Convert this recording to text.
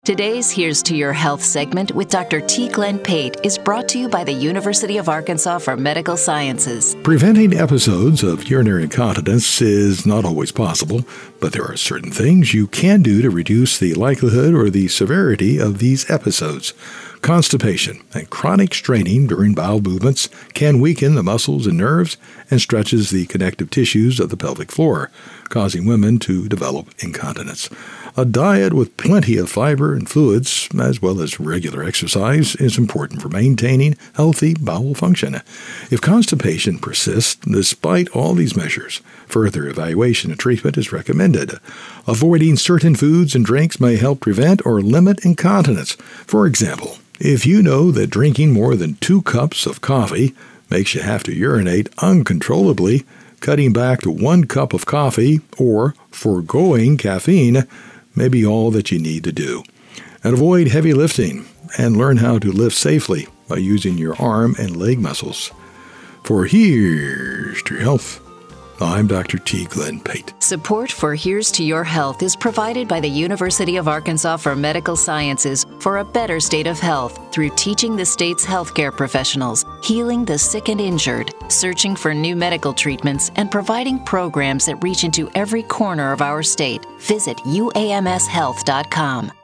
Today's Here's to Your Health segment with Dr. T. Glenn Pate is brought to you by the University of Arkansas for Medical Sciences. Preventing episodes of urinary incontinence is not always possible, but there are certain things you can do to reduce the likelihood or the severity of these episodes. Constipation and chronic straining during bowel movements can weaken the muscles and nerves and stretches the connective tissues of the pelvic floor, causing women to develop incontinence. A diet with plenty of fiber and fluids, as well as regular exercise, is important for maintaining healthy bowel function. If constipation persists despite all these measures, further evaluation and treatment is recommended. Avoiding certain foods and drinks may help prevent or limit incontinence. For example, if you know that drinking more than 2 cups of coffee makes you have to urinate uncontrollably, cutting back to 1 cup of coffee or foregoing caffeine may be all that you need to do. And avoid heavy lifting and learn how to lift safely by using your arm and leg muscles. For Here's to Your Health, I'm Dr. T. Glenn Pate. Support for Here's to Your Health is provided by the University of Arkansas for Medical Sciences for a better state of health through teaching the state's healthcare professionals, healing the sick and injured, searching for new medical treatments, and providing programs that reach into every corner of our state. Visit uamshealth.com.